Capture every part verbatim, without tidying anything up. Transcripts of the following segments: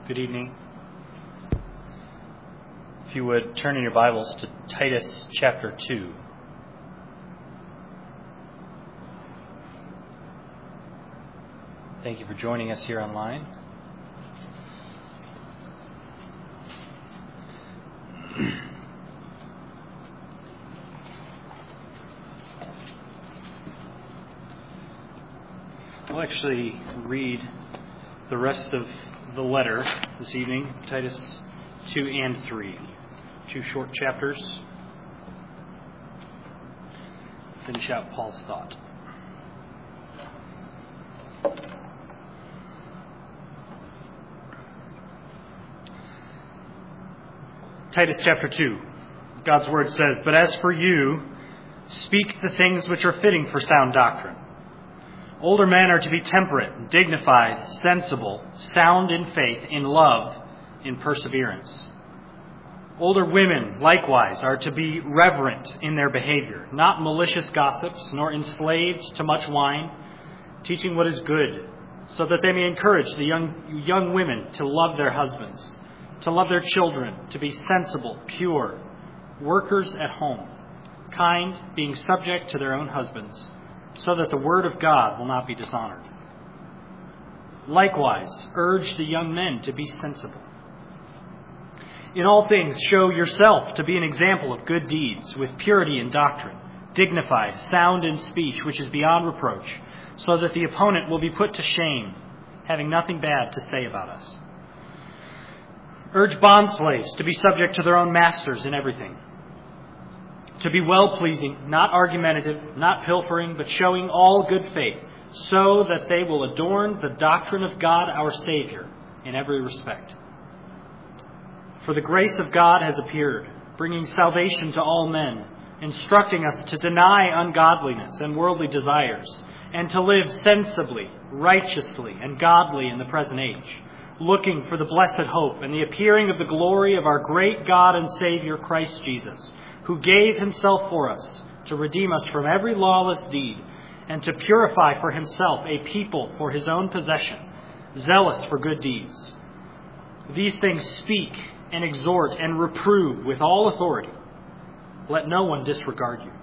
Good evening. If you would turn in your Bibles to Titus chapter two. Thank you for joining us here online. We'll actually read the rest of the letter this evening, Titus two and three. Two short chapters. Finish out Paul's thought. Titus chapter two. God's word says, "But as for you, speak the things which are fitting for sound doctrine. Older men are to be temperate, dignified, sensible, sound in faith, in love, in perseverance. Older women, likewise, are to be reverent in their behavior, not malicious gossips, nor enslaved to much wine, teaching what is good, so that they may encourage the young, young women to love their husbands, to love their children, to be sensible, pure, workers at home, kind, being subject to their own husbands, so that the word of God will not be dishonored. Likewise, urge the young men to be sensible. In all things, show yourself to be an example of good deeds, with purity in doctrine, dignified, sound in speech, which is beyond reproach, so that the opponent will be put to shame, having nothing bad to say about us. Urge bondslaves to be subject to their own masters in everything, to be well-pleasing, not argumentative, not pilfering, but showing all good faith, so that they will adorn the doctrine of God our Savior in every respect. For the grace of God has appeared, bringing salvation to all men, instructing us to deny ungodliness and worldly desires, and to live sensibly, righteously, and godly in the present age, looking for the blessed hope and the appearing of the glory of our great God and Savior, Christ Jesus, who gave himself for us to redeem us from every lawless deed and to purify for himself a people for his own possession, zealous for good deeds. These things speak and exhort and reprove with all authority. Let no one disregard you.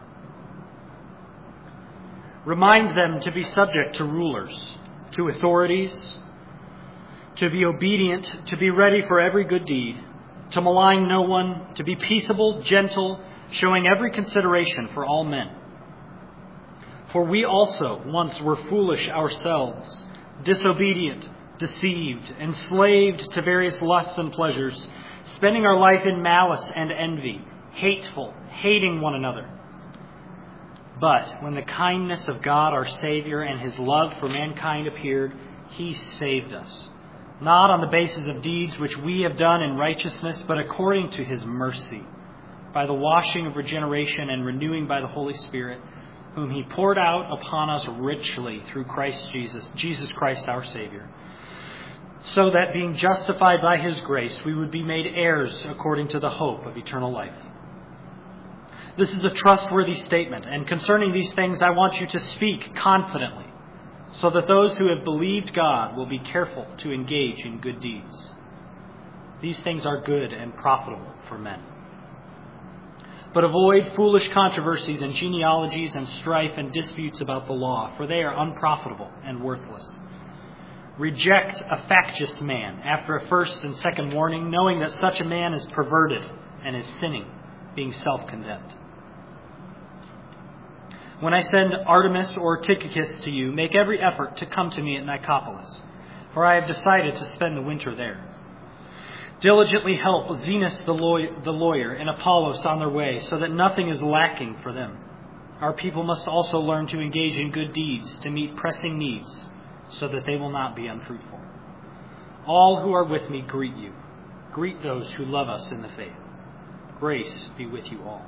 Remind them to be subject to rulers, to authorities, to be obedient, to be ready for every good deed, to malign no one, to be peaceable, gentle, showing every consideration for all men. For we also once were foolish ourselves, disobedient, deceived, enslaved to various lusts and pleasures, spending our life in malice and envy, hateful, hating one another. But when the kindness of God our Savior and his love for mankind appeared, he saved us, not on the basis of deeds which we have done in righteousness, but according to his mercy, by the washing of regeneration and renewing by the Holy Spirit, whom he poured out upon us richly through Christ Jesus, Jesus Christ our Savior, so that being justified by his grace, we would be made heirs according to the hope of eternal life. This is a trustworthy statement, and concerning these things I want you to speak confidently, so that those who have believed God will be careful to engage in good deeds. These things are good and profitable for men. But avoid foolish controversies and genealogies and strife and disputes about the law, for they are unprofitable and worthless. Reject a factious man after a first and second warning, knowing that such a man is perverted and is sinning, being self-condemned. When I send Artemas or Tychicus to you, make every effort to come to me at Nicopolis, for I have decided to spend the winter there. Diligently help Zenas the lawyer and Apollos on their way, so that nothing is lacking for them. Our people must also learn to engage in good deeds, to meet pressing needs, so that they will not be unfruitful. All who are with me greet you. Greet those who love us in the faith. Grace be with you all.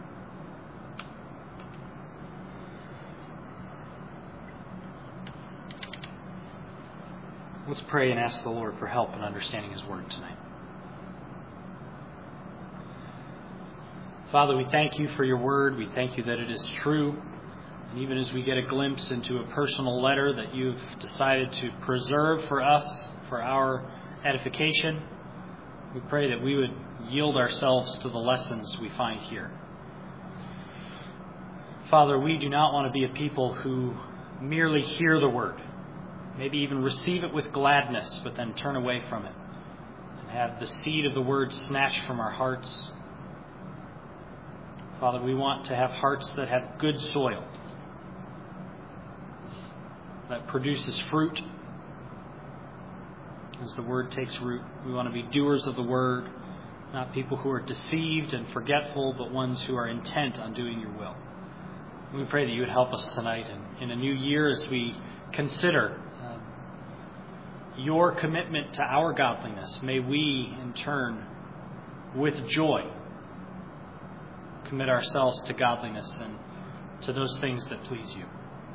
Let's pray and ask the Lord for help in understanding his word tonight. Father, we thank you for your word. We thank you that it is true. And even as we get a glimpse into a personal letter that you've decided to preserve for us, for our edification. We pray that we would yield ourselves to the lessons we find here. Father, we do not want to be a people who merely hear the word, maybe even receive it with gladness, but then turn away from it and have the seed of the word snatched from our hearts. Father, we want to have hearts that have good soil, that produces fruit as the word takes root. We want to be doers of the word, not people who are deceived and forgetful, but ones who are intent on doing your will. We pray that you would help us tonight and in a new year as we consider uh, your commitment to our godliness. May we, in turn, with joy, commit ourselves to godliness and to those things that please you.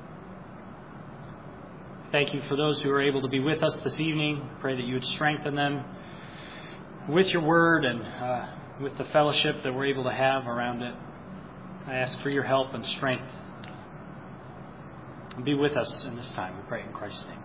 Thank you for those who are able to be with us this evening. Pray that you would strengthen them with your word and uh, with the fellowship that we're able to have around it. I ask for your help and strength. Be with us in this time. We pray in Christ's name.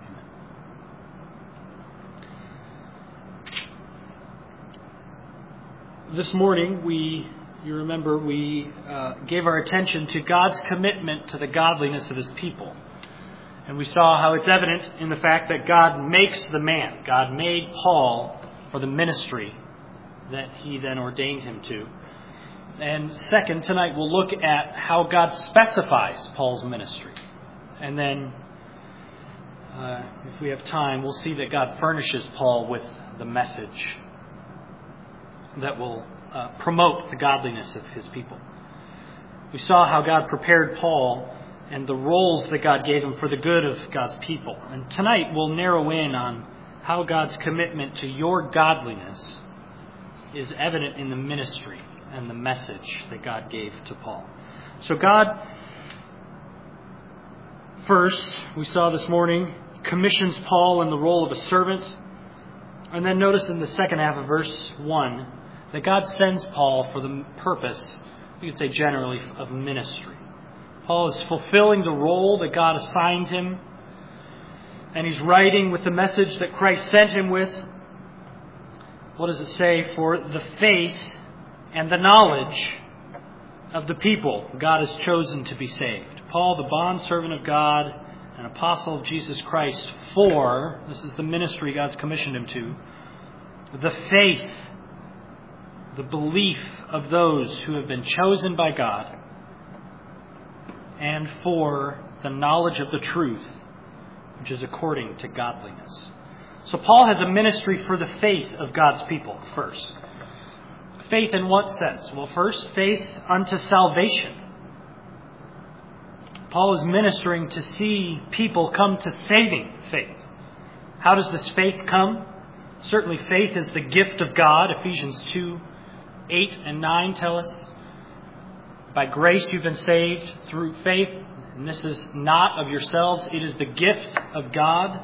Amen. This morning, we, you remember, we uh, gave our attention to God's commitment to the godliness of his people. And we saw how it's evident in the fact that God makes the man. God made Paul for the ministry that he then ordained him to. And second, tonight we'll look at how God specifies Paul's ministry. And then, uh, if we have time, we'll see that God furnishes Paul with the message that will uh, promote the godliness of his people. We saw how God prepared Paul and the roles that God gave him for the good of God's people. And tonight we'll narrow in on how God's commitment to your godliness is evident in the ministry and the message that God gave to Paul. So God, first, we saw this morning, commissions Paul in the role of a servant. And then notice in the second half of verse one that God sends Paul for the purpose, we could say generally, of ministry. Paul is fulfilling the role that God assigned him. And he's writing with the message that Christ sent him with. What does it say? For the faith and the knowledge of the people God has chosen to be saved. Paul, the bondservant of God, an apostle of Jesus Christ, for, this is the ministry God's commissioned him to, the faith, the belief of those who have been chosen by God, and for the knowledge of the truth, which is according to godliness. So Paul has a ministry for the faith of God's people first. Faith in what sense? Well, first, faith unto salvation. Paul is ministering to see people come to saving faith. How does this faith come? Certainly faith is the gift of God. Ephesians two, eight and nine tell us. By grace you've been saved through faith. And this is not of yourselves. It is the gift of God.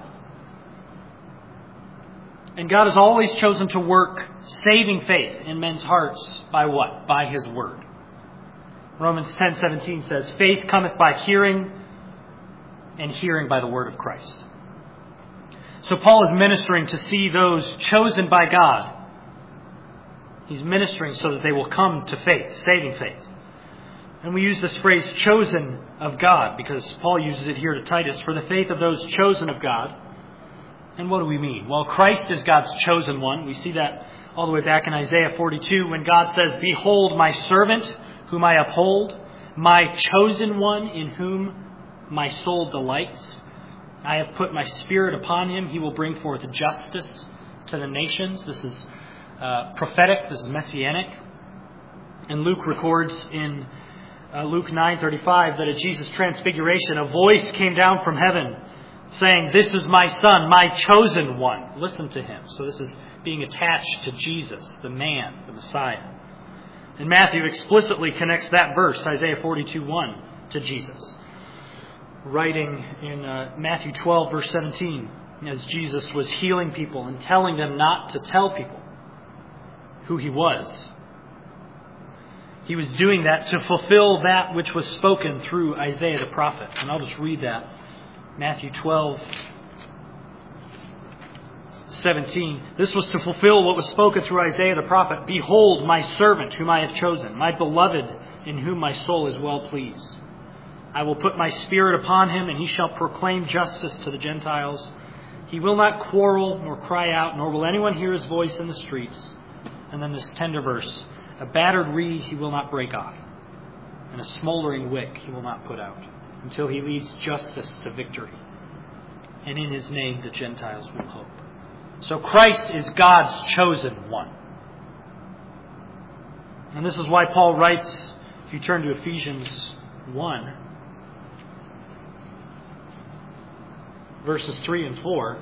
And God has always chosen to work saving faith in men's hearts by what? By his word. Romans ten seventeen says, faith cometh by hearing, and hearing by the word of Christ. So Paul is ministering to see those chosen by God. He's ministering so that they will come to faith, saving faith. And we use this phrase, chosen of God, because Paul uses it here to Titus, for the faith of those chosen of God. And what do we mean? Well, Christ is God's chosen one. We see that all the way back in Isaiah forty-two when God says, behold my servant whom I uphold, my chosen one in whom my soul delights. I have put my spirit upon him. He will bring forth justice to the nations. This is uh, prophetic. This is messianic. And Luke records in uh, Luke nine thirty-five that at Jesus' transfiguration, a voice came down from heaven saying, this is my son, my chosen one. Listen to him. So this is being attached to Jesus, the man, the Messiah. And Matthew explicitly connects that verse, Isaiah forty-two one, to Jesus. Writing in uh, Matthew twelve, verse seventeen, as Jesus was healing people and telling them not to tell people who he was. He was doing that to fulfill that which was spoken through Isaiah the prophet. And I'll just read that. Matthew twelve, seventeen. This was to fulfill what was spoken through Isaiah the prophet. Behold, my servant whom I have chosen, my beloved in whom my soul is well pleased. I will put my spirit upon him, and he shall proclaim justice to the Gentiles. He will not quarrel nor cry out, nor will anyone hear his voice in the streets. And then this tender verse. A battered reed he will not break off, and a smoldering wick he will not put out, until he leads justice to victory. And in his name the Gentiles will hope. So Christ is God's chosen one. And this is why Paul writes, if you turn to Ephesians one, verses three and four,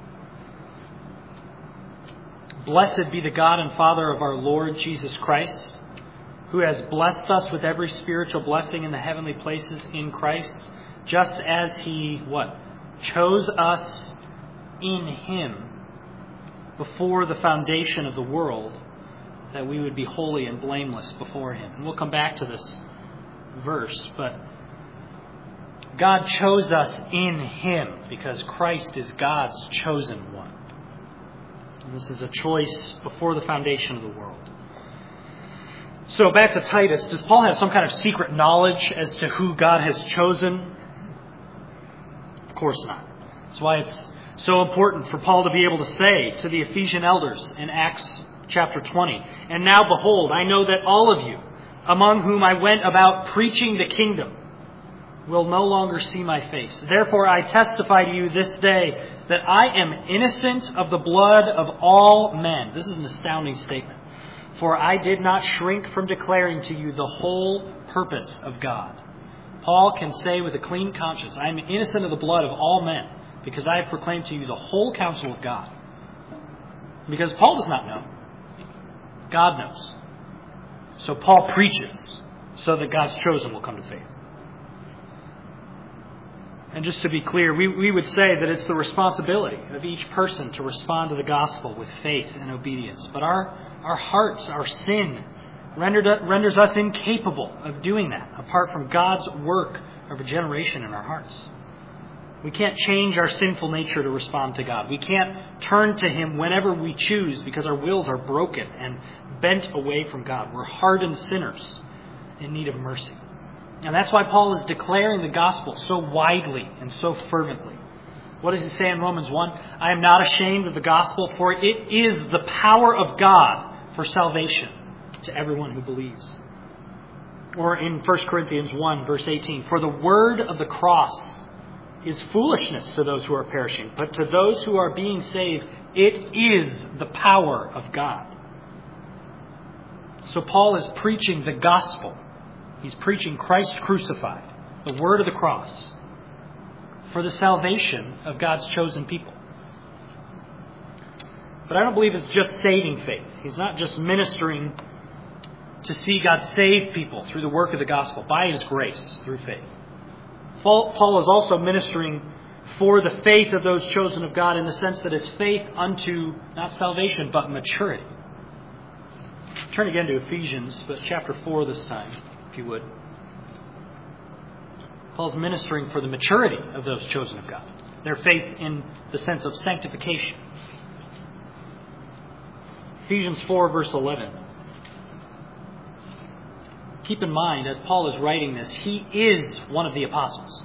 Blessed be the God and Father of our Lord Jesus Christ, who has blessed us with every spiritual blessing in the heavenly places in Christ, just as He, what? Chose us in Him before the foundation of the world, that we would be holy and blameless before Him. And we'll come back to this verse, but God chose us in Him because Christ is God's chosen one. And this is a choice before the foundation of the world. So back to Titus. Does Paul have some kind of secret knowledge as to who God has chosen? Of course not. That's why it's so important for Paul to be able to say to the Ephesian elders in Acts chapter twenty, And now behold, I know that all of you, among whom I went about preaching the kingdom, will no longer see my face. Therefore I testify to you this day that I am innocent of the blood of all men. This is an astounding statement. For I did not shrink from declaring to you the whole purpose of God. Paul can say with a clean conscience, I am innocent of the blood of all men, because I have proclaimed to you the whole counsel of God. Because Paul does not know. God knows. So Paul preaches so that God's chosen will come to faith. And just to be clear, we, we would say that it's the responsibility of each person to respond to the gospel with faith and obedience. But our, our hearts, our sin, rendered, renders us incapable of doing that apart from God's work of regeneration in our hearts. We can't change our sinful nature to respond to God. We can't turn to Him whenever we choose because our wills are broken and bent away from God. We're hardened sinners in need of mercy. And that's why Paul is declaring the gospel so widely and so fervently. What does he say in Romans one? I am not ashamed of the gospel, for it is the power of God for salvation to everyone who believes. Or in First Corinthians one, verse eighteen, For the word of the cross is foolishness to those who are perishing, but to those who are being saved, it is the power of God. So Paul is preaching the gospel. He's preaching Christ crucified, the word of the cross, for the salvation of God's chosen people. But I don't believe it's just saving faith. He's not just ministering to see God save people through the work of the gospel, by His grace, through faith. Paul is also ministering for the faith of those chosen of God in the sense that it's faith unto, not salvation, but maturity. Turn again to Ephesians, but chapter four this time, if you would. Paul's ministering for the maturity of those chosen of God. Their faith in the sense of sanctification. Ephesians four, verse eleven. Keep in mind, as Paul is writing this, he is one of the apostles.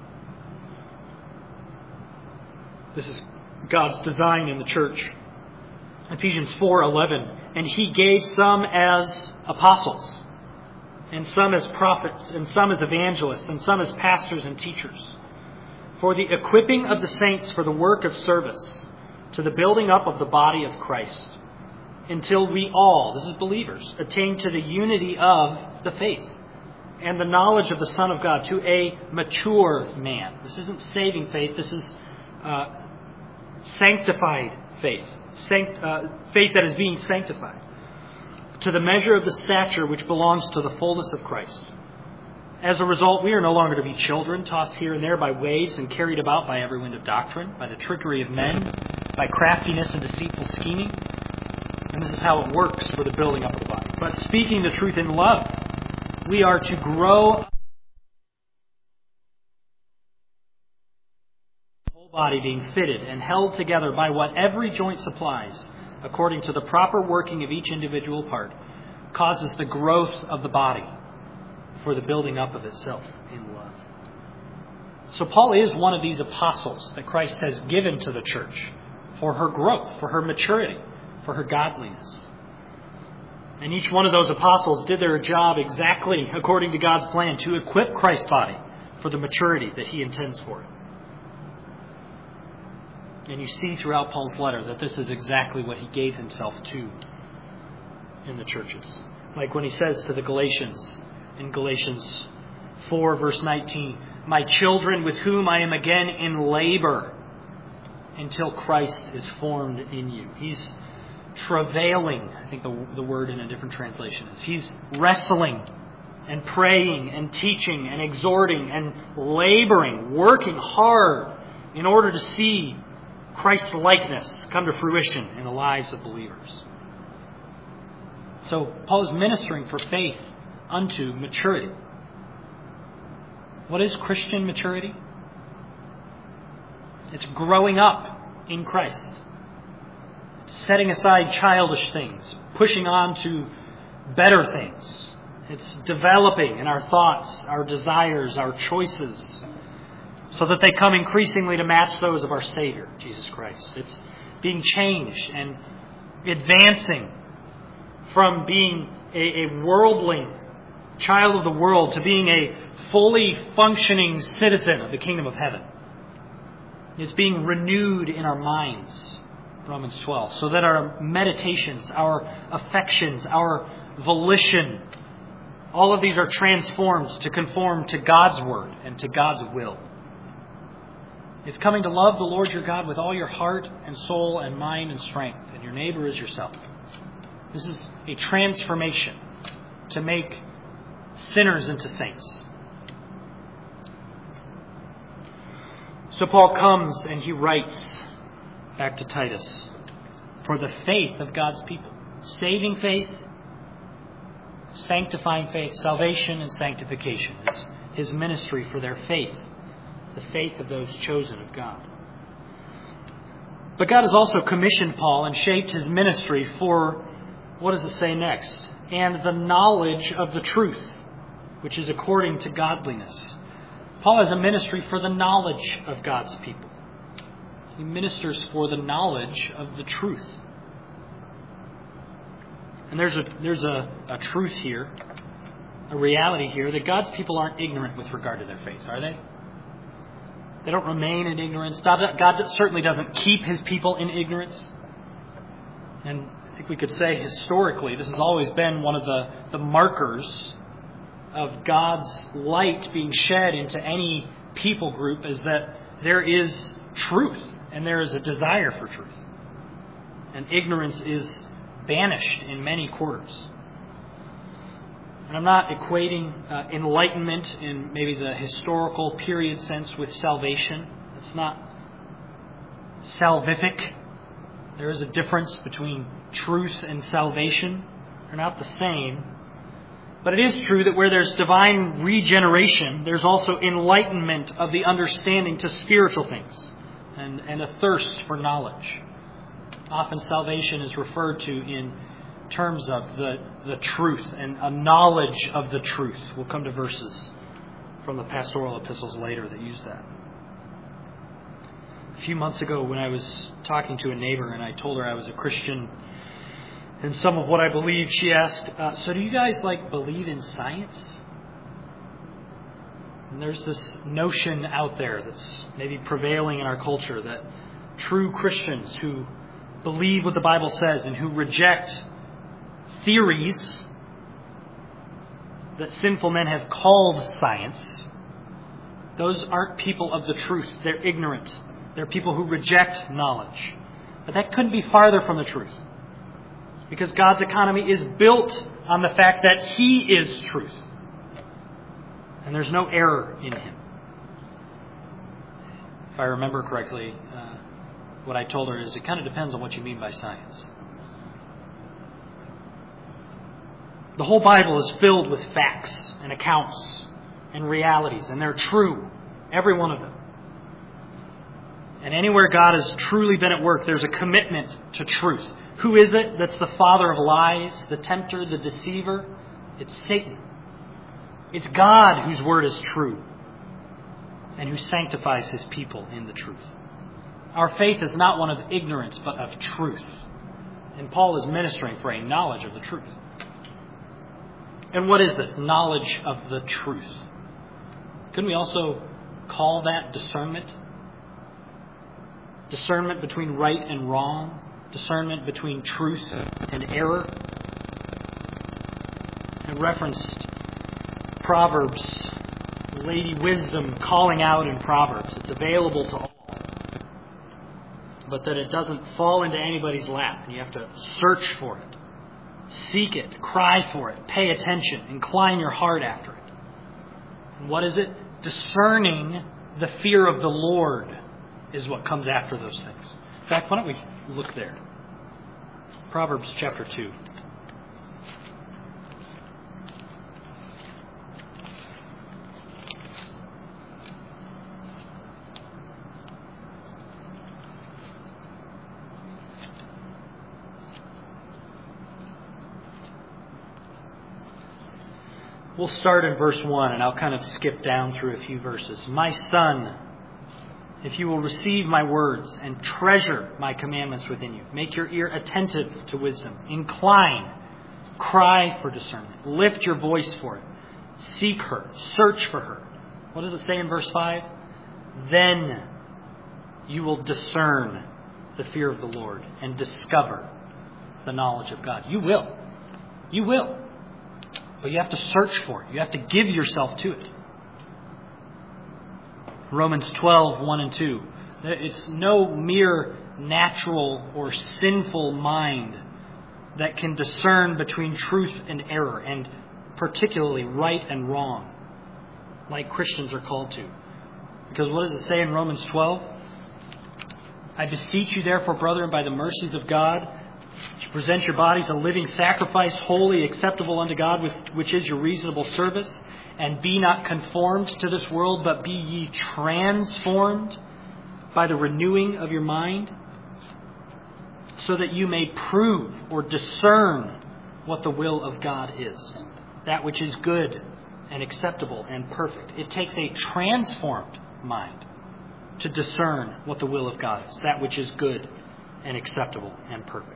This is God's design in the church. Ephesians four eleven. And He gave some as apostles, and some as prophets, and some as evangelists, and some as pastors and teachers, for the equipping of the saints for the work of service, to the building up of the body of Christ, until we all, this is believers, attain to the unity of the faith and the knowledge of the Son of God, to a mature man. This isn't saving faith, this is uh, sanctified faith. Sanct, uh, faith that is being sanctified, to the measure of the stature which belongs to the fullness of Christ. As a result, we are no longer to be children, tossed here and there by waves and carried about by every wind of doctrine, by the trickery of men, by craftiness and deceitful scheming. And this is how it works for the building up of the body. But speaking the truth in love, we are to grow body being fitted and held together by what every joint supplies, according to the proper working of each individual part, causes the growth of the body for the building up of itself in love. So Paul is one of these apostles that Christ has given to the church for her growth, for her maturity, for her godliness. And each one of those apostles did their job exactly according to God's plan to equip Christ's body for the maturity that He intends for it. And you see throughout Paul's letter that this is exactly what he gave himself to in the churches. Like when he says to the Galatians in Galatians four verse nineteen, "My children, with whom I am again in labor until Christ is formed in you." He's travailing, I think the, the word in a different translation is. He's wrestling and praying and teaching and exhorting and laboring, working hard in order to see Christ's likeness come to fruition in the lives of believers. So Paul is ministering for faith unto maturity. What is Christian maturity? It's growing up in Christ. Setting aside childish things, pushing on to better things. It's developing in our thoughts, our desires, our choices, so that they come increasingly to match those of our Savior, Jesus Christ. It's being changed and advancing from being a, a worldling child of the world to being a fully functioning citizen of the kingdom of heaven. It's being renewed in our minds, Romans twelve, so that our meditations, our affections, our volition, all of these are transformed to conform to God's word and to God's will. It's coming to love the Lord your God with all your heart and soul and mind and strength, and your neighbor as yourself. This is a transformation to make sinners into saints. So Paul comes and he writes back to Titus for the faith of God's people. Saving faith, sanctifying faith, salvation and sanctification is his ministry for their faith. The faith of those chosen of God. But God has also commissioned Paul and shaped his ministry for, what does it say next? And the knowledge of the truth, which is according to godliness. Paul has a ministry for the knowledge of God's people. He ministers for the knowledge of the truth. And there's a there's a, a truth here, a reality here, that God's people aren't ignorant with regard to their faith, are they? They don't remain in ignorance. God, God certainly doesn't keep His people in ignorance. And I think we could say historically, this has always been one of the, the markers of God's light being shed into any people group, is that there is truth and there is a desire for truth. And ignorance is banished in many quarters. And I'm not equating uh, enlightenment in maybe the historical period sense with salvation. It's not salvific. There is a difference between truth and salvation. They're not the same. But it is true that where there's divine regeneration, there's also enlightenment of the understanding to spiritual things and, and a thirst for knowledge. Often salvation is referred to in terms of the, the truth and a knowledge of the truth. We'll come to verses from the pastoral epistles later that use that. A few months ago when I was talking to a neighbor and I told her I was a Christian and some of what I believed, she asked, uh, so do you guys like believe in science? And there's this notion out there that's maybe prevailing in our culture that true Christians who believe what the Bible says and who reject theories that sinful men have called science, those aren't people of the truth. They're ignorant. They're people who reject knowledge. But that couldn't be farther from the truth. Because God's economy is built on the fact that He is truth. And there's no error in Him. If I remember correctly, uh, what I told her is it kind of depends on what you mean by science. The whole Bible is filled with facts and accounts and realities, and they're true, every one of them. And anywhere God has truly been at work, there's a commitment to truth. Who is it that's the father of lies, the tempter, the deceiver? It's Satan. It's God whose word is true and who sanctifies his people in the truth. Our faith is not one of ignorance, but of truth. And Paul is ministering for a knowledge of the truth. And what is this? Knowledge of the truth. Couldn't we also call that discernment? Discernment between right and wrong. Discernment between truth and error. I referenced Proverbs, Lady Wisdom calling out in Proverbs. It's available to all. But that it doesn't fall into anybody's lap. You have to search for it. Seek it. Cry for it. Pay attention. Incline your heart after it. And what is it? Discerning the fear of the Lord is what comes after those things. In fact, why don't we look there? Proverbs chapter two. We'll start in verse one, and I'll kind of skip down through a few verses. My son, if you will receive my words and treasure my commandments within you, make your ear attentive to wisdom, incline, cry for discernment, lift your voice for it, seek her, search for her. What does it say in verse five? Then you will discern the fear of the Lord and discover the knowledge of God. You will. You will. But you have to search for it. You have to give yourself to it. Romans twelve, one and two. It's no mere natural or sinful mind that can discern between truth and error, and particularly right and wrong, like Christians are called to. Because what does it say in Romans twelve? I beseech you therefore, brethren, by the mercies of God, to present your bodies a living sacrifice, holy, acceptable unto God, which is your reasonable service. And be not conformed to this world, but be ye transformed by the renewing of your mind, so that you may prove or discern what the will of God is, that which is good and acceptable and perfect. It takes a transformed mind to discern what the will of God is, that which is good and acceptable and perfect.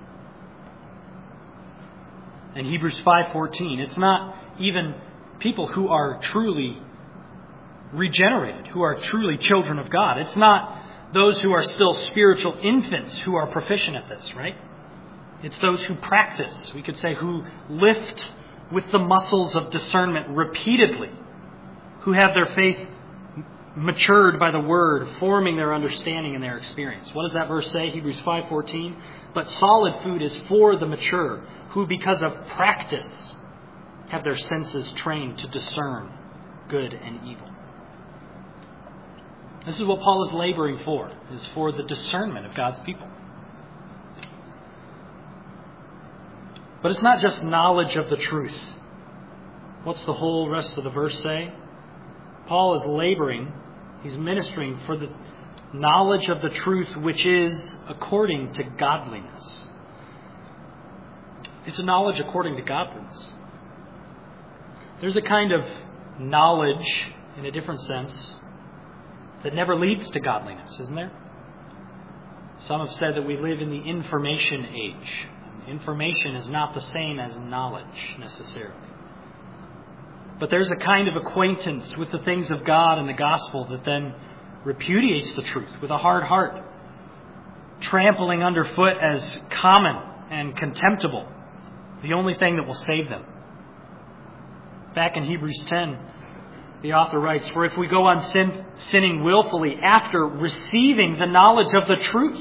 In Hebrews five fourteen, it's not even people who are truly regenerated, who are truly children of God. It's not those who are still spiritual infants who are proficient at this, right? It's those who practice, we could say, who lift with the muscles of discernment repeatedly, who have their faith matured by the Word, forming their understanding and their experience. What does that verse say? Hebrews five fourteen. But solid food is for the mature, who because of practice have their senses trained to discern good and evil. This is what Paul is laboring for, is for the discernment of God's people. But it's not just knowledge of the truth. What's the whole rest of the verse say? Paul is laboring, he's ministering for the knowledge of the truth which is according to godliness. It's a knowledge according to godliness. There's a kind of knowledge, in a different sense, that never leads to godliness, isn't there? Some have said that we live in the information age. Information is not the same as knowledge, necessarily. But there's a kind of acquaintance with the things of God and the gospel that then repudiates the truth with a hard heart, trampling underfoot as common and contemptible, the only thing that will save them. Back in Hebrews ten, the author writes, for if we go on sin, sinning willfully after receiving the knowledge of the truth,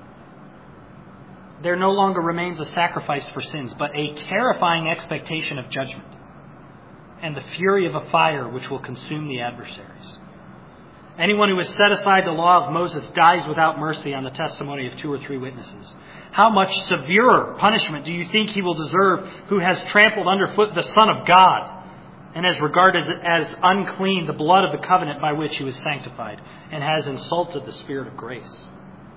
there no longer remains a sacrifice for sins, but a terrifying expectation of judgment and the fury of a fire which will consume the adversaries. Anyone who has set aside the law of Moses dies without mercy on the testimony of two or three witnesses. How much severer punishment do you think he will deserve who has trampled underfoot the Son of God and has regarded as unclean the blood of the covenant by which he was sanctified, and has insulted the Spirit of grace.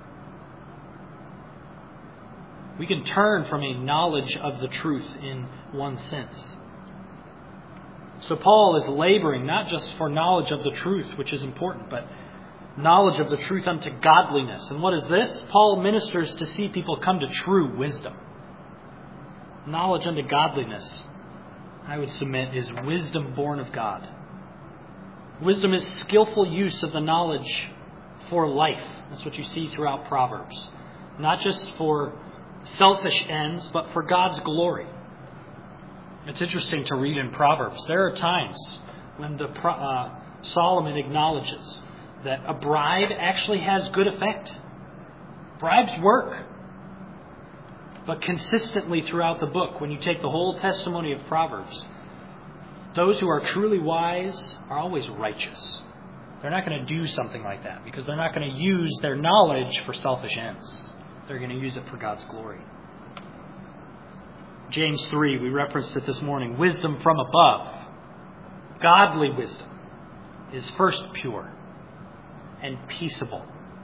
We can turn from a knowledge of the truth in one sense. So Paul is laboring not just for knowledge of the truth, which is important, but knowledge of the truth unto godliness. And what is this? Paul ministers to see people come to true wisdom. Knowledge unto godliness, I would submit, is wisdom born of God. Wisdom is skillful use of the knowledge for life. That's what you see throughout Proverbs. Not just for selfish ends, but for God's glory. It's interesting to read in Proverbs. There are times when the uh, Solomon acknowledges that a bribe actually has good effect. Bribes work. But consistently throughout the book, when you take the whole testimony of Proverbs, those who are truly wise are always righteous. They're not going to do something like that because they're not going to use their knowledge for selfish ends. They're going to use it for God's glory. James three, we referenced it this morning. Wisdom from above. Godly wisdom is first pure and peaceable,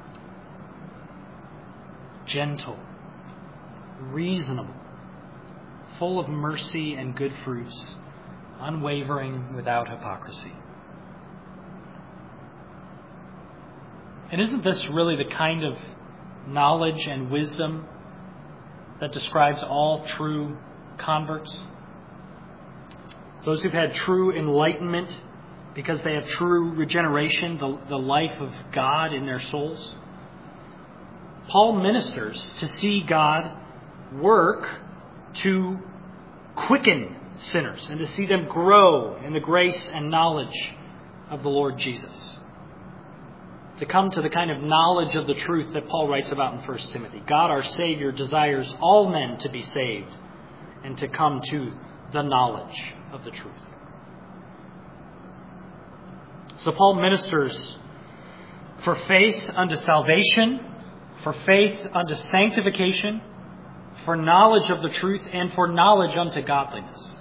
gentle, reasonable, full of mercy and good fruits, unwavering, without hypocrisy. And isn't this really the kind of knowledge and wisdom that describes all true converts? Those who've had true enlightenment because they have true regeneration, the, the life of God in their souls. Paul ministers to see God work to quicken sinners and to see them grow in the grace and knowledge of the Lord Jesus. To come to the kind of knowledge of the truth that Paul writes about in First Timothy. God our Savior desires all men to be saved and to come to the knowledge of the truth. So Paul ministers for faith unto salvation, for faith unto sanctification, for knowledge of the truth, and for knowledge unto godliness.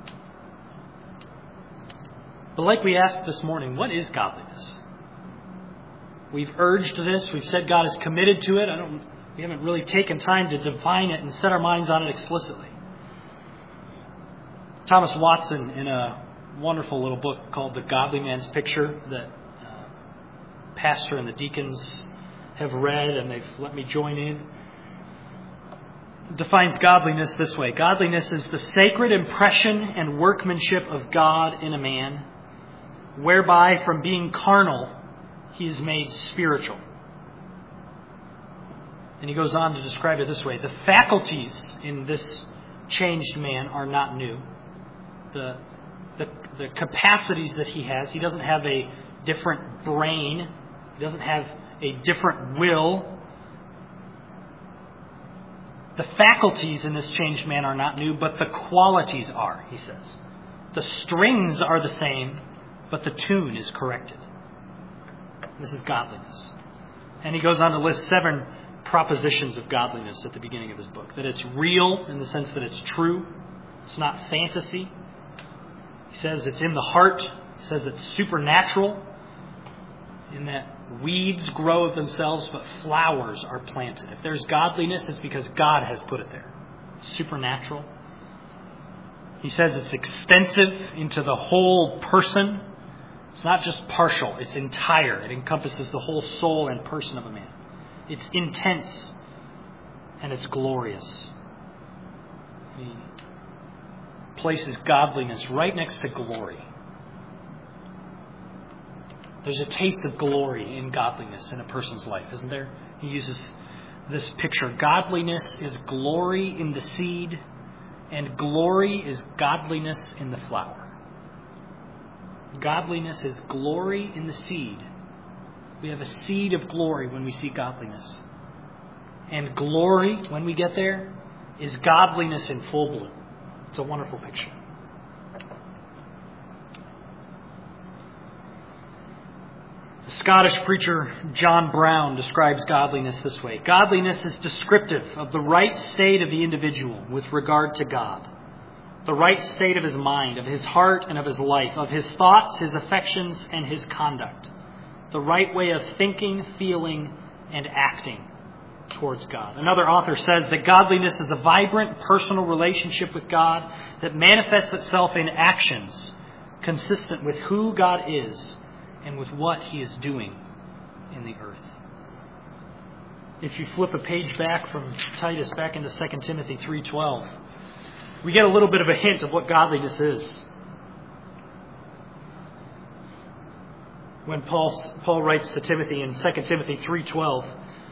But like we asked this morning, what is godliness? We've urged this. We've said God is committed to it. I don't, we haven't really taken time to define it and set our minds on it explicitly. Thomas Watson, in a wonderful little book called The Godly Man's Picture that uh, pastor and the deacons have read and they've let me join in, defines godliness this way. Godliness is the sacred impression and workmanship of God in a man, whereby from being carnal, he is made spiritual. And he goes on to describe it this way. The faculties in this changed man are not new. The, the, the capacities that he has, he doesn't have a different brain. He doesn't have a different will. The faculties in this changed man are not new, but the qualities are, he says. The strings are the same, but the tune is corrected. This is godliness. And he goes on to list seven propositions of godliness at the beginning of his book. That it's real in the sense that it's true. It's not fantasy. He says it's in the heart. He says it's supernatural in that weeds grow of themselves, but flowers are planted. If there's godliness, it's because God has put it there. It's supernatural. He says it's extensive into the whole person. It's not just partial, it's entire. It encompasses the whole soul and person of a man. It's intense and it's glorious. He places godliness right next to glory. There's a taste of glory in godliness in a person's life, isn't there? He uses this picture. Godliness is glory in the seed, and glory is godliness in the flower. Godliness is glory in the seed. We have a seed of glory when we see godliness. And glory, when we get there, is godliness in full bloom. It's a wonderful picture. The Scottish preacher John Brown describes godliness this way. Godliness is descriptive of the right state of the individual with regard to God, the right state of his mind, of his heart and of his life, of his thoughts, his affections, and his conduct. The right way of thinking, feeling, and acting towards God. Another author says that godliness is a vibrant personal relationship with God that manifests itself in actions consistent with who God is and with what He is doing in the earth. If you flip a page back from Titus back into Second Timothy three twelve, we get a little bit of a hint of what godliness is. When Paul, Paul writes to Timothy in Second Timothy three twelve,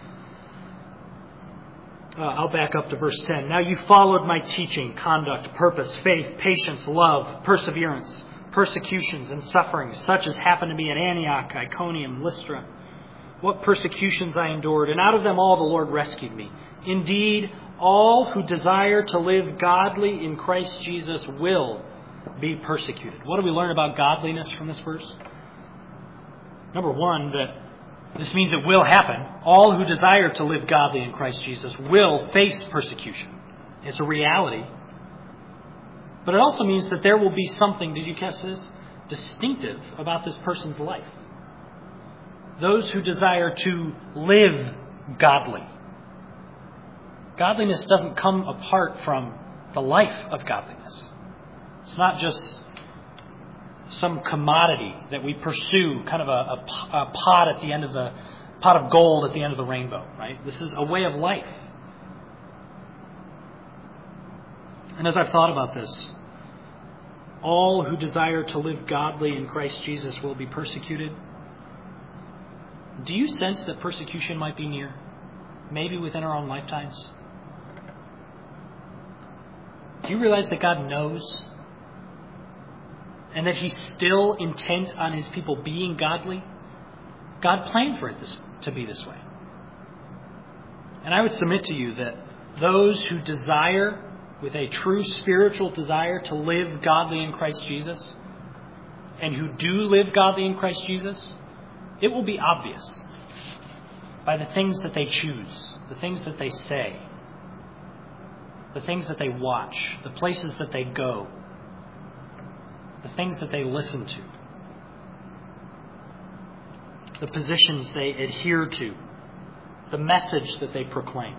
uh, I'll back up to verse ten. Now you followed my teaching, conduct, purpose, faith, patience, love, perseverance, persecutions, and sufferings, such as happened to me at Antioch, Iconium, Lystra. What persecutions I endured, and out of them all the Lord rescued me. Indeed, all who desire to live godly in Christ Jesus will be persecuted. What do we learn about godliness from this verse? Number one, that this means it will happen. All who desire to live godly in Christ Jesus will face persecution. It's a reality. But it also means that there will be something, did you catch this, distinctive about this person's life. Those who desire to live godly. Godliness doesn't come apart from the life of godliness. It's not just some commodity that we pursue, kind of a, a, a pot at the end of the pot of gold at the end of the rainbow, right? This is a way of life. And as I've thought about this, all who desire to live godly in Christ Jesus will be persecuted. Do you sense that persecution might be near? Maybe within our own lifetimes? Do you realize that God knows? And that He's still intent on His people being godly? God planned for it this, to be this way. And I would submit to you that those who desire, with a true spiritual desire, to live godly in Christ Jesus, and who do live godly in Christ Jesus, it will be obvious by the things that they choose, the things that they say, the things that they watch, the places that they go, the things that they listen to, the positions they adhere to, the message that they proclaim.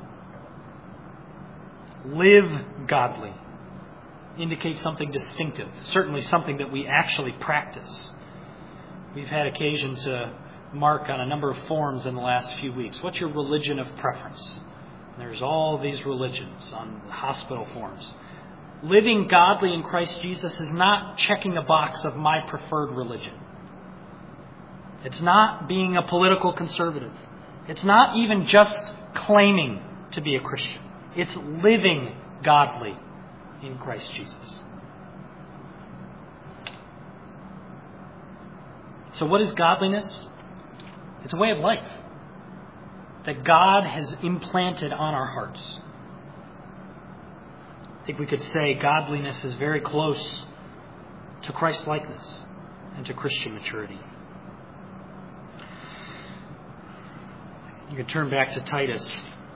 Live godly indicates something distinctive, certainly something that we actually practice. We've had occasion to mark on a number of forms in the last few weeks. What's your religion of preference? There's all these religions on the hospital forms. Living godly in Christ Jesus is not checking a box of my preferred religion. It's not being a political conservative. It's not even just claiming to be a Christian. It's living godly in Christ Jesus. So what is godliness? It's a way of life that God has implanted on our hearts. I think we could say godliness is very close to Christ-likeness and to Christian maturity. You can turn back to Titus.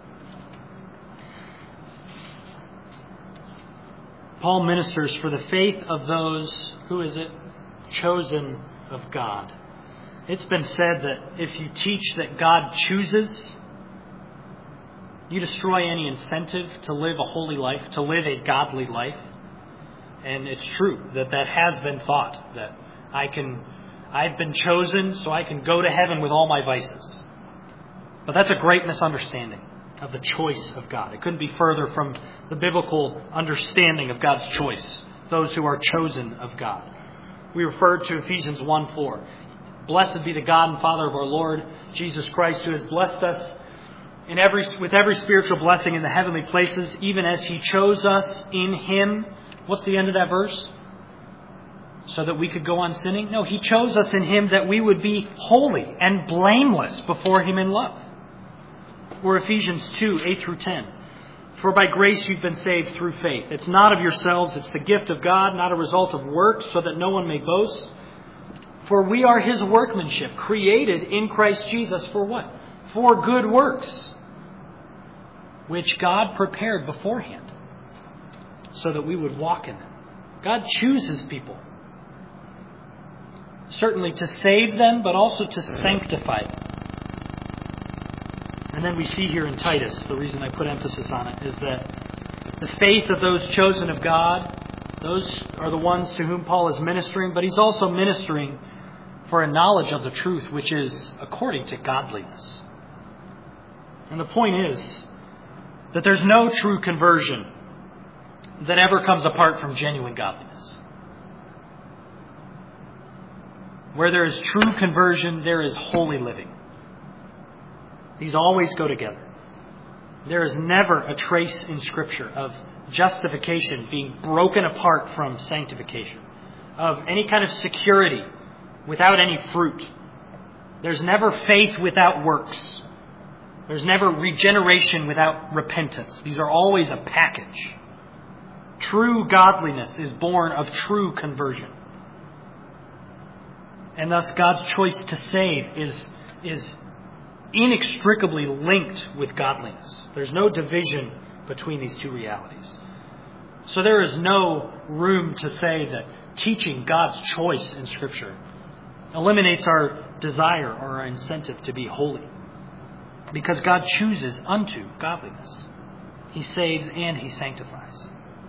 Paul ministers for the faith of those, who is it? Chosen of God. It's been said that if you teach that God chooses, you destroy any incentive to live a holy life, to live a godly life. And it's true that that has been thought, that I can, I've been chosen so I can go to heaven with all my vices. But that's a great misunderstanding of the choice of God. It couldn't be further from the biblical understanding of God's choice, those who are chosen of God. We referred to Ephesians one four. Blessed be the God and Father of our Lord Jesus Christ, who has blessed us in every with every spiritual blessing in the heavenly places, even as He chose us in Him. What's the end of that verse? So that we could go on sinning? No, He chose us in Him that we would be holy and blameless before Him in love. Or Ephesians two, eight through ten. For by grace you've been saved through faith. It's not of yourselves, it's the gift of God, not a result of works, so that no one may boast. For we are His workmanship, created in Christ Jesus for what? For good works, which God prepared beforehand, so that we would walk in them. God chooses people. Certainly to save them, but also to sanctify them. And then we see here in Titus, the reason I put emphasis on it, is that the faith of those chosen of God, those are the ones to whom Paul is ministering, but he's also ministering for a knowledge of the truth, which is according to godliness. And the point is that there's no true conversion that ever comes apart from genuine godliness. Where there is true conversion, there is holy living. These always go together. There is never a trace in Scripture of justification being broken apart from sanctification, of any kind of security without any fruit. There's never faith without works. There's never regeneration without repentance. These are always a package. True godliness is born of true conversion. And thus God's choice to save is, is inextricably linked with godliness. There's no division between these two realities. So there is no room to say that teaching God's choice in Scripture eliminates our desire or our incentive to be holy. Because God chooses unto godliness. He saves and He sanctifies.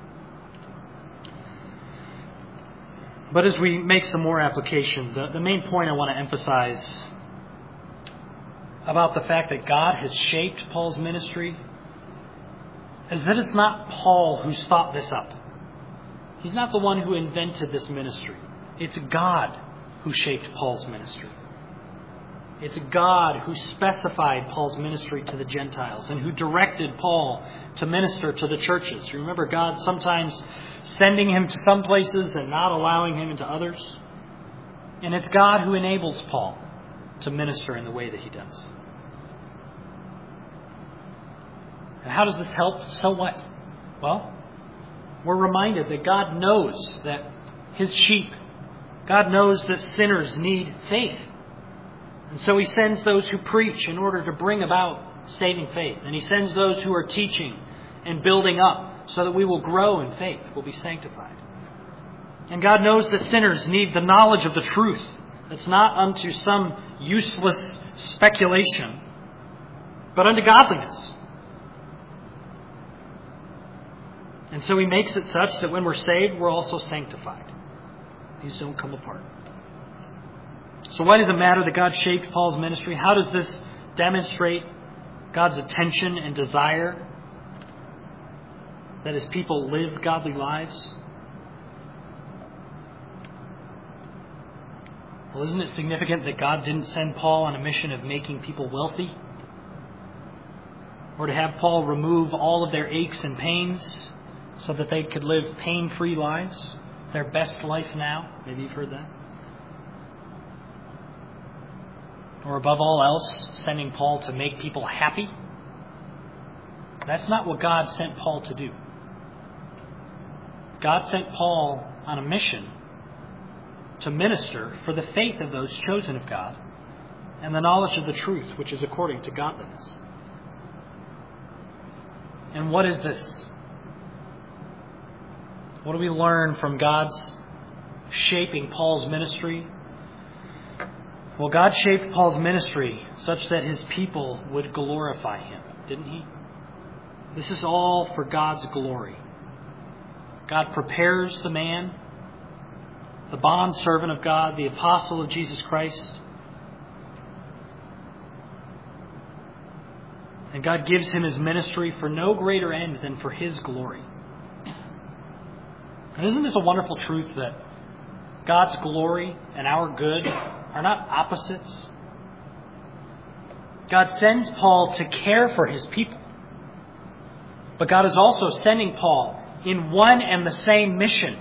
But as we make some more application, the, the main point I want to emphasize about the fact that God has shaped Paul's ministry is that it's not Paul who's thought this up. He's not the one who invented this ministry. It's God who shaped Paul's ministry. It's God who specified Paul's ministry to the Gentiles and who directed Paul to minister to the churches. You remember God sometimes sending him to some places and not allowing him into others. And it's God who enables Paul to minister in the way that he does. And how does this help? So what? Well, we're reminded that God knows that His sheep, God knows that sinners need faith. And so He sends those who preach in order to bring about saving faith. And He sends those who are teaching and building up so that we will grow in faith, will be sanctified. And God knows that sinners need the knowledge of the truth. That's not unto some useless speculation, but unto godliness. And so He makes it such that when we're saved, we're also sanctified. These don't come apart. So why does it matter that God shaped Paul's ministry? How does this demonstrate God's attention and desire that His people live godly lives? Well, isn't it significant that God didn't send Paul on a mission of making people wealthy? Or to have Paul remove all of their aches and pains so that they could live pain-free lives? Their best life now? Maybe you've heard that. Or above all else, sending Paul to make people happy? That's not what God sent Paul to do. God sent Paul on a mission to minister for the faith of those chosen of God and the knowledge of the truth, which is according to godliness. And what is this? What do we learn from God's shaping Paul's ministry? Well, God shaped Paul's ministry such that His people would glorify Him, didn't He? This is all for God's glory. God prepares the man, the bondservant of God, the apostle of Jesus Christ. And God gives him his ministry for no greater end than for His glory. And isn't this a wonderful truth that God's glory and our good are not opposites? God sends Paul to care for His people. But God is also sending Paul in one and the same mission,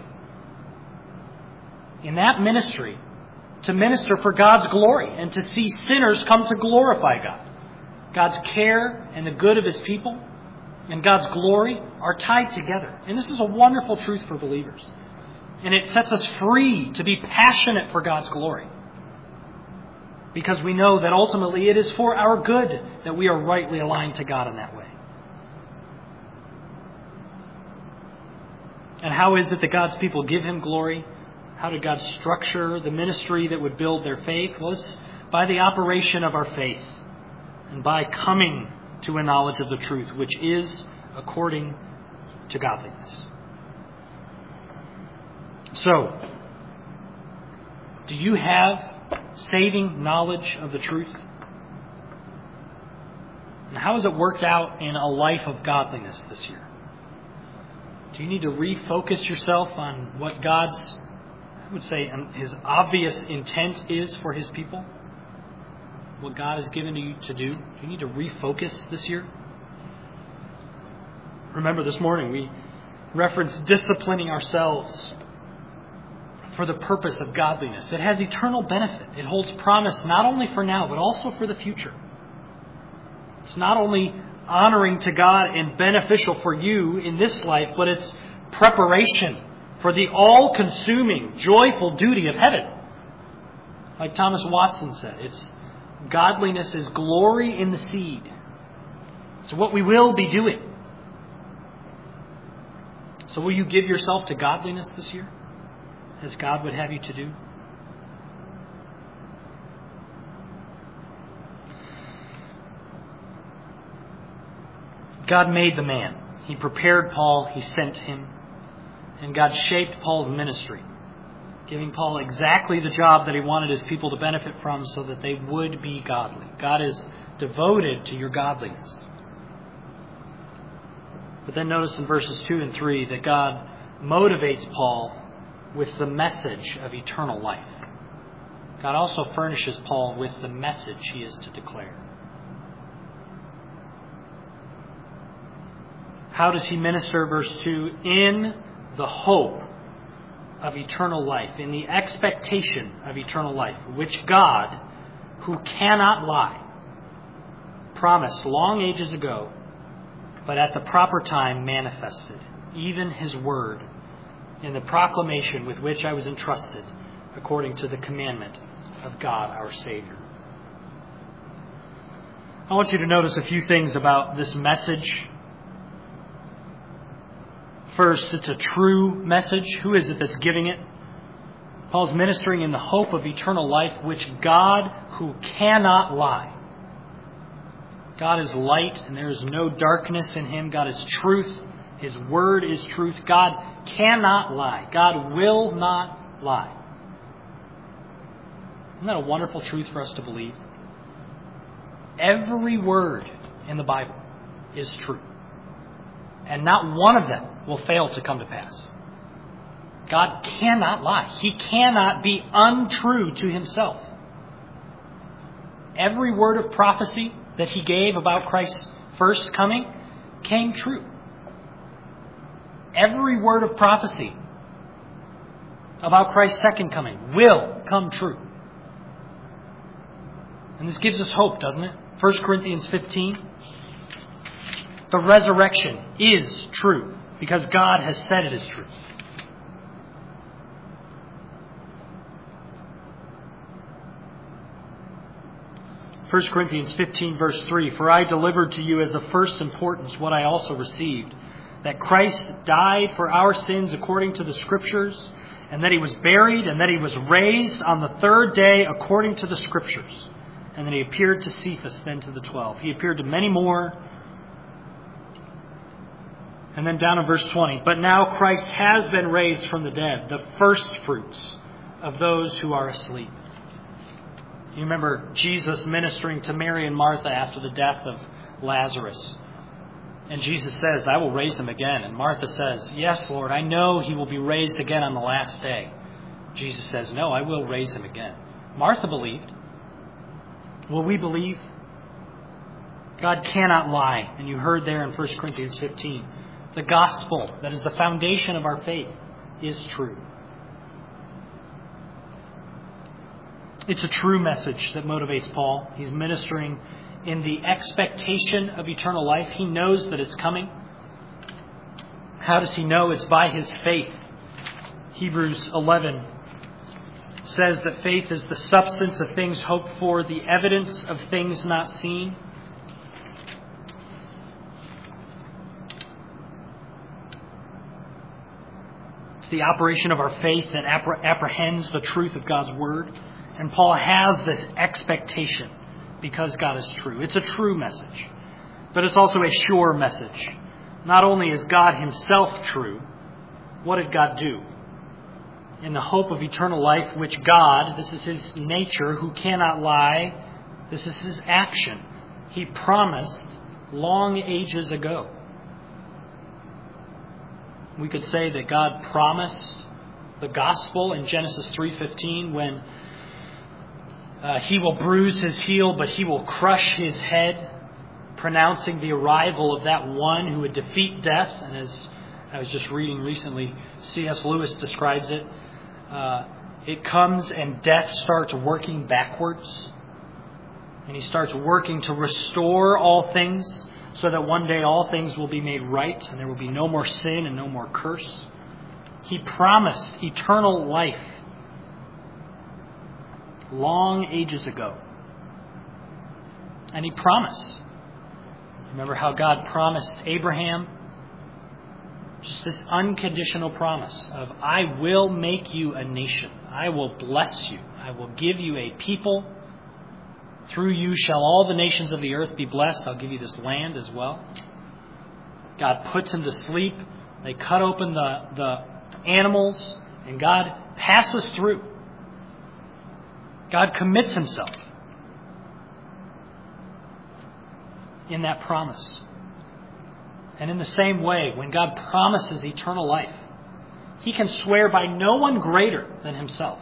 in that ministry, to minister for God's glory and to see sinners come to glorify God. God's care and the good of His people and God's glory are tied together. And this is a wonderful truth for believers. And it sets us free to be passionate for God's glory. Because we know that ultimately it is for our good that we are rightly aligned to God in that way. And how is it that God's people give him glory? How did God structure the ministry that would build their faith? Well, it's by the operation of our faith and by coming to a knowledge of the truth, which is according to godliness. So, do you have saving knowledge of the truth? And how has it worked out in a life of godliness this year? Do you need to refocus yourself on what God's, I would say, his obvious intent is for his people? What God has given you to do? Do you need to refocus this year? Remember, this morning we referenced disciplining ourselves for the purpose of godliness. It has eternal benefit. It holds promise not only for now, but also for the future. It's not only honoring to God and beneficial for you in this life, but it's preparation for the all-consuming, joyful duty of heaven. Like Thomas Watson said, it's godliness is glory in the seed. It's what we will be doing. So will you give yourself to godliness this year, as God would have you to do? God made the man. He prepared Paul. He sent him. And God shaped Paul's ministry, giving Paul exactly the job that he wanted his people to benefit from so that they would be godly. God is devoted to your godliness. But then notice in verses two and three that God motivates Paul with the message of eternal life. God also furnishes Paul with the message he is to declare. How does he minister? Verse two, in the hope of eternal life, in the expectation of eternal life, which God, who cannot lie, promised long ages ago, but at the proper time manifested, even his word, in the proclamation with which I was entrusted, according to the commandment of God our Savior. I want you to notice a few things about this message. First, it's a true message. Who is it that's giving it? Paul's ministering in the hope of eternal life, which God, who cannot lie. God is light, and there is no darkness in him. God is truth. His word is truth. God cannot lie. God will not lie. Isn't that a wonderful truth for us to believe? Every word in the Bible is true. And not one of them will fail to come to pass. God cannot lie. He cannot be untrue to himself. Every word of prophecy that he gave about Christ's first coming came true. Every word of prophecy about Christ's second coming will come true. And this gives us hope, doesn't it? First Corinthians fifteen. The resurrection is true because God has said it is true. First Corinthians fifteen verse three, for I delivered to you as of first importance what I also received, that Christ died for our sins according to the Scriptures, and that he was buried, and that he was raised on the third day according to the Scriptures, and that he appeared to Cephas, then to the twelve. He appeared to many more. And then down in verse twenty, but now Christ has been raised from the dead, the first fruits of those who are asleep. You remember Jesus ministering to Mary and Martha after the death of Lazarus. And Jesus says, I will raise him again. And Martha says, yes, Lord, I know he will be raised again on the last day. Jesus says, no, I will raise him again. Martha believed. Will we believe? God cannot lie. And you heard there in First Corinthians fifteen. The gospel, that is the foundation of our faith, is true. It's a true message that motivates Paul. He's ministering in the expectation of eternal life. He knows that it's coming. How does he know? It's by his faith. Hebrews eleven says that faith is the substance of things hoped for, the evidence of things not seen. It's the operation of our faith that appre- apprehends the truth of God's Word. And Paul has this expectation because God is true. It's a true message, but it's also a sure message. Not only is God himself true, what did God do? In the hope of eternal life, which God, this is his nature, who cannot lie, this is his action. He promised long ages ago. We could say that God promised the gospel in Genesis three fifteen when uh, he will bruise his heel, but he will crush his head, pronouncing the arrival of that one who would defeat death. And as I was just reading recently, C S Lewis describes it. Uh, it comes and death starts working backwards. And he starts working to restore all things, so that one day all things will be made right and there will be no more sin and no more curse. He promised eternal life long ages ago. And he promised. Remember how God promised Abraham? Just this unconditional promise of, I will make you a nation. I will bless you. I will give you a people. Through you shall all the nations of the earth be blessed. I'll give you this land as well. God puts him to sleep. They cut open the, the animals, and God passes through. God commits himself in that promise. And in the same way, when God promises eternal life, he can swear by no one greater than himself.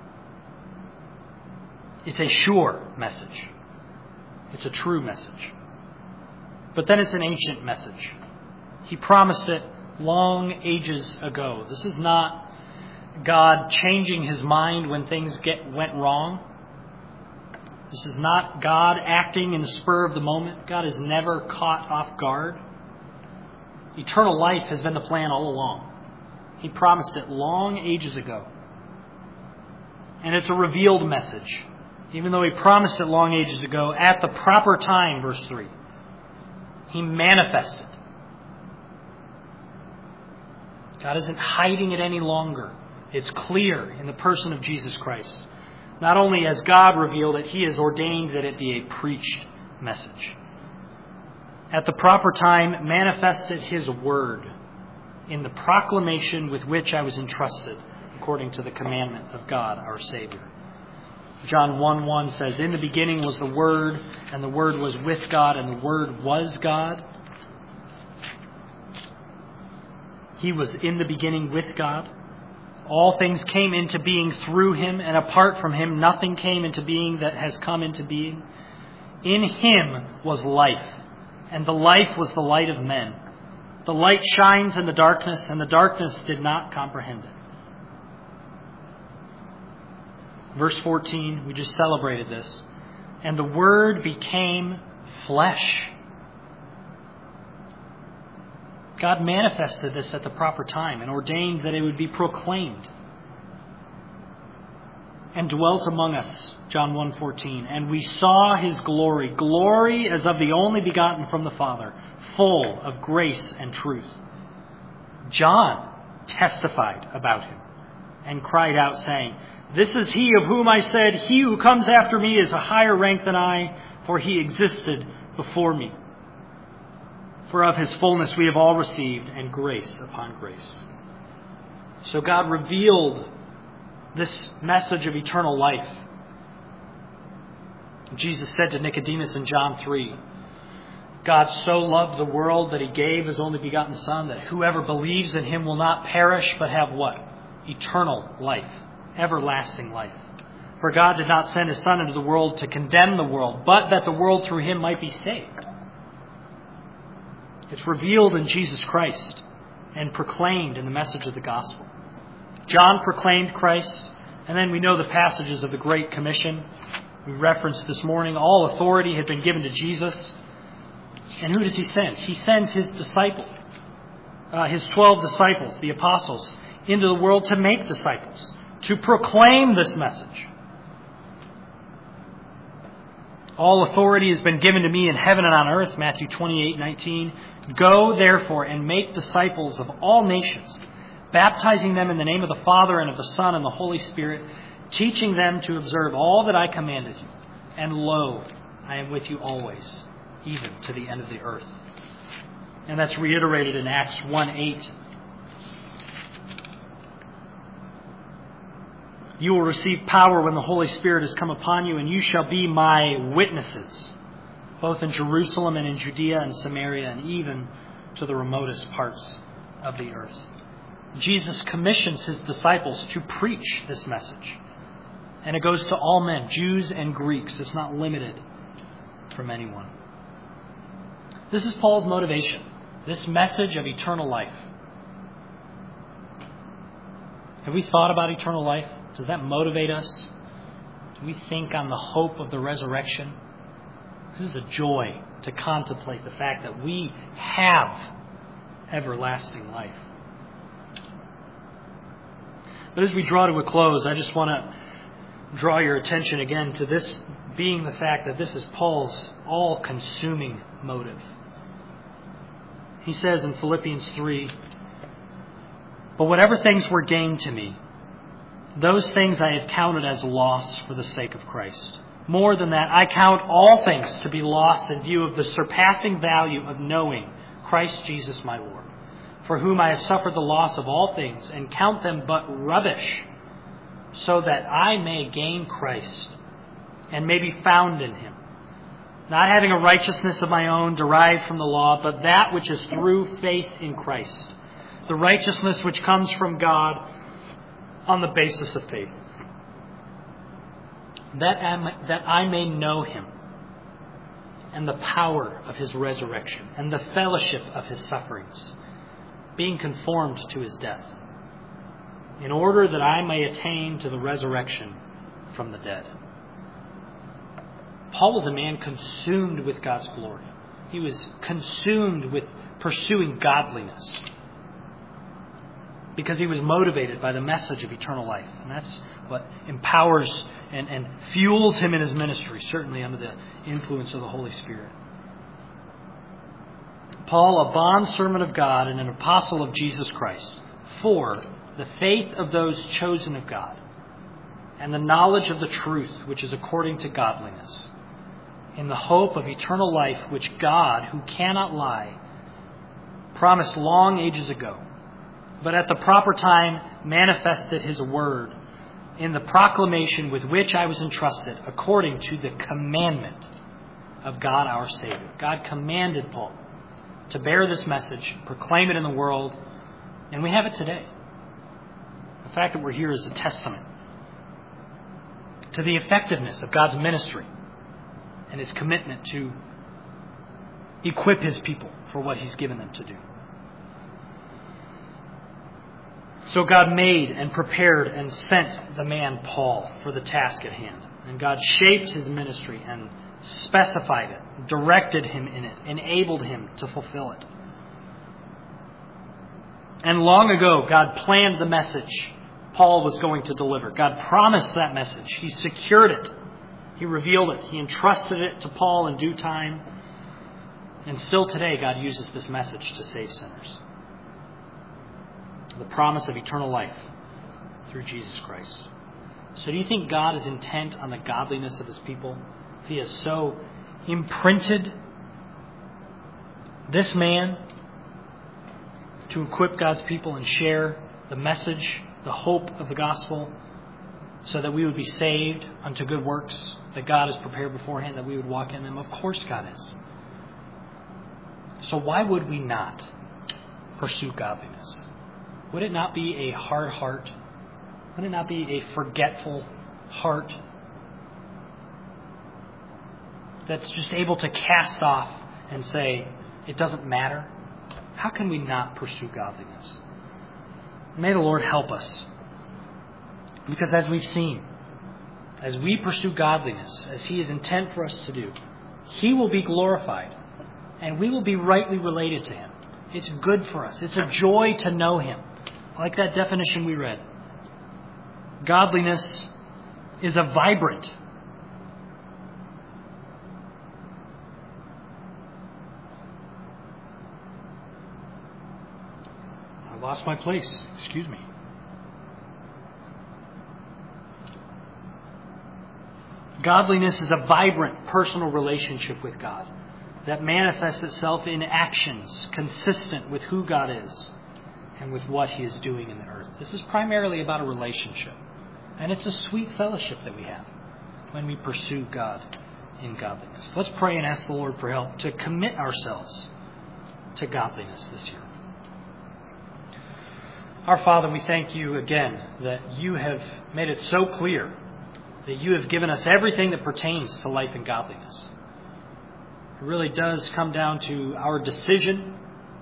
It's a sure message. It's a true message. But then it's an ancient message. He promised it long ages ago. This is not God changing his mind when things get went wrong. This is not God acting in the spur of the moment. God is never caught off guard. Eternal life has been the plan all along. He promised it long ages ago. And it's a revealed message. Even though he promised it long ages ago, at the proper time, verse three, he manifested. God isn't hiding it any longer. It's clear in the person of Jesus Christ. Not only has God revealed it, he has ordained that it be a preached message. At the proper time, manifested his word in the proclamation with which I was entrusted, according to the commandment of God, our Savior. John one one says, in the beginning was the Word, and the Word was with God, and the Word was God. He was in the beginning with God. All things came into being through him, and apart from him nothing came into being that has come into being. In him was life, and the life was the light of men. The light shines in the darkness, and the darkness did not comprehend it. Verse fourteen, we just celebrated this. And the Word became flesh. God manifested this at the proper time and ordained that it would be proclaimed. And dwelt among us, John one fourteen. And we saw his glory, glory as of the only begotten from the Father, full of grace and truth. John testified about him and cried out, saying, this is he of whom I said, he who comes after me is a higher rank than I, for he existed before me. For of his fullness we have all received, and grace upon grace. So God revealed this message of eternal life. Jesus said to Nicodemus in John three, God so loved the world that he gave his only begotten Son, that whoever believes in him will not perish, but have what? Eternal life. Everlasting life. For God did not send his Son into the world to condemn the world, but that the world through him might be saved. It's revealed in Jesus Christ and proclaimed in the message of the gospel. John proclaimed Christ, and then we know the passages of the Great Commission. We referenced this morning, all authority had been given to Jesus. And who does he send? He sends his disciples, uh, his twelve disciples, the apostles, into the world to make disciples, to proclaim this message. All authority has been given to me in heaven and on earth, Matthew twenty-eight nineteen. Go, therefore, and make disciples of all nations, baptizing them in the name of the Father and of the Son and the Holy Spirit, teaching them to observe all that I commanded you. And lo, I am with you always, even to the end of the earth. And that's reiterated in Acts one eight. You will receive power when the Holy Spirit has come upon you, and you shall be my witnesses, both in Jerusalem and in Judea and Samaria, and even to the remotest parts of the earth. Jesus commissions his disciples to preach this message. And it goes to all men, Jews and Greeks. It's not limited from anyone. This is Paul's motivation, this message of eternal life. Have we thought about eternal life? Does that motivate us? Do we think on the hope of the resurrection? This is a joy to contemplate the fact that we have everlasting life. But as we draw to a close, I just want to draw your attention again to this being the fact that this is Paul's all-consuming motive. He says in Philippians three, "But whatever things were gained to me, those things I have counted as loss for the sake of Christ. More than that, I count all things to be lost in view of the surpassing value of knowing Christ Jesus my Lord, for whom I have suffered the loss of all things, and count them but rubbish, so that I may gain Christ and may be found in him, not having a righteousness of my own derived from the law, but that which is through faith in Christ, the righteousness which comes from God on the basis of faith, that I may, that I may know him and the power of his resurrection and the fellowship of his sufferings, being conformed to his death, in order that I may attain to the resurrection from the dead." Paul was a man consumed with God's glory. He was consumed with pursuing godliness because he was motivated by the message of eternal life. And that's what empowers and, and fuels him in his ministry, certainly under the influence of the Holy Spirit. Paul, a bondservant of God and an apostle of Jesus Christ, for the faith of those chosen of God and the knowledge of the truth which is according to godliness, in the hope of eternal life which God, who cannot lie, promised long ages ago, but at the proper time manifested his word in the proclamation with which I was entrusted, according to the commandment of God our Savior. God commanded Paul to bear this message, proclaim it in the world, and we have it today. The fact that we're here is a testament to the effectiveness of God's ministry and his commitment to equip his people for what he's given them to do. So God made and prepared and sent the man Paul for the task at hand. And God shaped his ministry and specified it, directed him in it, enabled him to fulfill it. And long ago, God planned the message Paul was going to deliver. God promised that message. He secured it. He revealed it. He entrusted it to Paul in due time. And still today, God uses this message to save sinners. The promise of eternal life through Jesus Christ. So do you think God is intent on the godliness of his people? If he has so imprinted this man to equip God's people and share the message, the hope of the gospel, so that we would be saved unto good works that God has prepared beforehand, that we would walk in them? Of course God is. So why would we not pursue godliness? Would it not be a hard heart? Would it not be a forgetful heart that's just able to cast off and say, it doesn't matter? How can we not pursue godliness? May the Lord help us. Because as we've seen, as we pursue godliness, as he is intent for us to do, he will be glorified and we will be rightly related to him. It's good for us. It's a joy to know him. Like that definition we read. Godliness is a vibrant, lost my place. Excuse me. Godliness is a vibrant personal relationship with God that manifests itself in actions consistent with who God is and with what He is doing in the earth. This is primarily about a relationship. And it's a sweet fellowship that we have when we pursue God in godliness. Let's pray and ask the Lord for help to commit ourselves to godliness this year. Our Father, we thank you again that you have made it so clear that you have given us everything that pertains to life and godliness. It really does come down to our decision,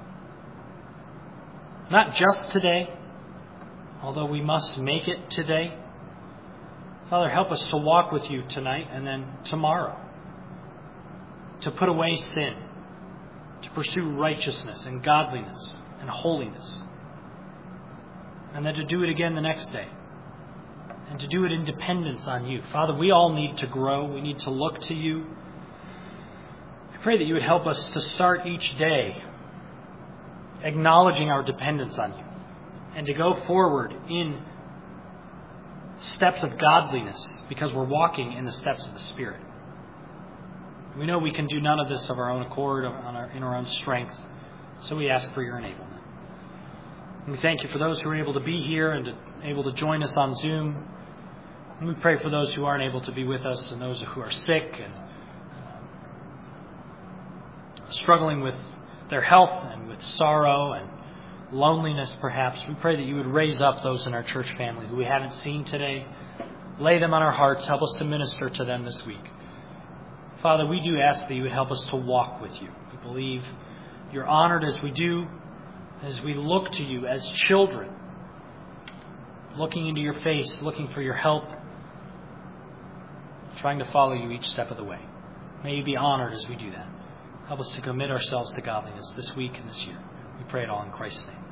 not just today, although we must make it today. Father, help us to walk with you tonight and then tomorrow, to put away sin, to pursue righteousness and godliness and holiness, and then to do it again the next day, and to do it in dependence on you. Father, we all need to grow. We need to look to you. I pray that you would help us to start each day acknowledging our dependence on you and to go forward in steps of godliness because we're walking in the steps of the Spirit. We know we can do none of this of our own accord, on our, in our own strength, so we ask for your enablement. And we thank you for those who are able to be here and to, able to join us on Zoom. And we pray for those who aren't able to be with us and those who are sick and uh, struggling with their health and with sorrow and loneliness perhaps. We pray that you would raise up those in our church family who we haven't seen today. Lay them on our hearts. Help us to minister to them this week. Father, we do ask that you would help us to walk with you. We believe you're honored as we do, as we look to you as children, looking into your face, looking for your help, trying to follow you each step of the way. May you be honored as we do that. Help us to commit ourselves to godliness this week and this year. We pray it all in Christ's name.